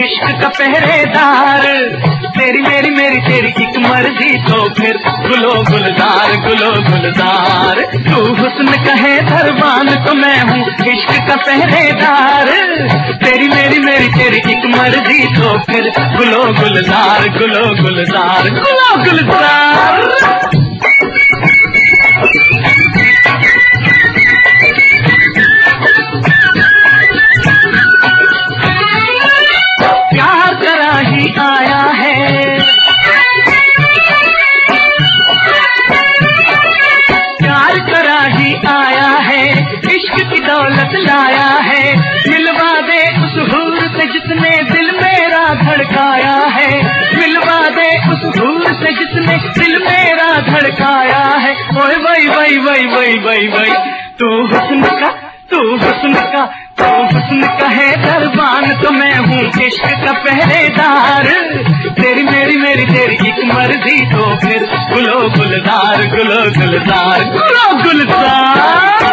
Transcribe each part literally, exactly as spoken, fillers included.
इश्क का पहरेदार। तेरी मेरी मेरी तेरी एक मर्जी तो फिर गुलो गुलजार गुलो गुलजार। तू हुस्न कहे दरबान तो मैं हूँ इश्क का पहरेदार। तेरी मेरी मेरी तेरी एक मर्जी तो फिर गुलो गुलजार गुलो गुलजार गुलो गुलजार। प्यार करा ही आया है, प्यार करा ही आया है, इश्क की दौलत लाया है। मिलवा दे उस हूर से जिसने दिल मेरा धड़काया है, मिलवा दे उस हूर से जिसने दिल मेरा धड़काया है। ओए वही वही वही वही वही वही तू हुस्न का तू हुस्न का तू हुस्न का है दरबान तो मैं हूँ इश्क का पहरेदार। तेरी मेरी मेरी तेरी एक मर्जी तो फिर गुलो गुलजार गुलो गुलजार गुलो गुलजार।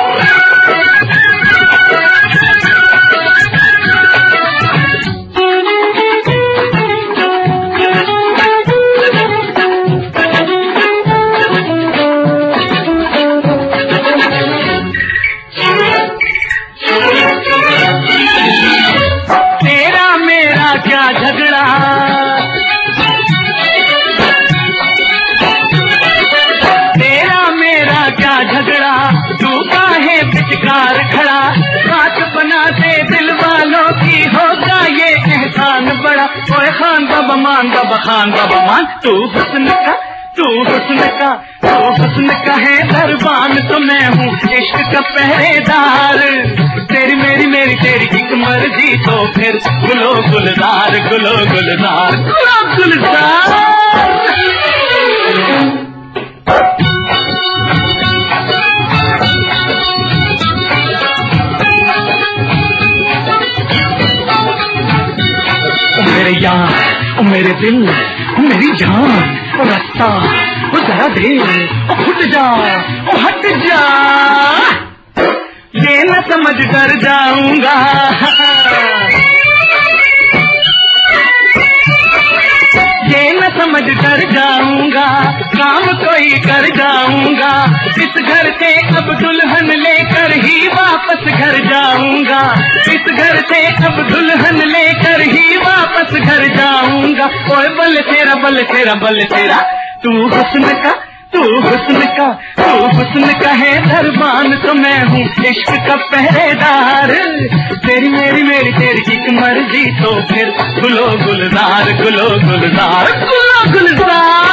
तेरा मेरा क्या झगड़ा, तेरा मेरा क्या झगड़ा, तू काहे बिचकार खड़ा। बात बनाते दिल वालों की होगा ये एहसान बड़ा। ओए खान बाबा मान बाबा खान बाबा मान। तू हुस्न का तू हुस्न का तू हुस्न का है दरबान तो मैं हूँ इश्क का पहरेदार। तेरी मेरी मेरी तेरी एक मर्जी तो फिर गुलो गुलजार गुलो गुलजार गुलो गुलजार। मेरे यार ओ मेरे दिल ओ मेरी जान ओ रास्ता ओ जरा दे ओ हट जा ओ हट जा। ये न समझ कर जाऊंगा, ये न समझ कर जाऊंगा, काम कोई कर जाऊंगा। इस घर से अब दुल्हन लेकर ही वापस घर जाऊंगा, इस घर से अब दुल्हन लेकर ही वापस घर जाऊंगा। ओए बल तेरा बल तेरा बल तेरा तू हुस्न का तू हुस्न का तू हुस्न का है दरबान तो मैं हूँ इश्क का पहरेदार। तेरी मेरी मेरी तेरी एक मर्जी तो फिर गुलो गुलजार गुलो गुलजार गुलो गुलजार।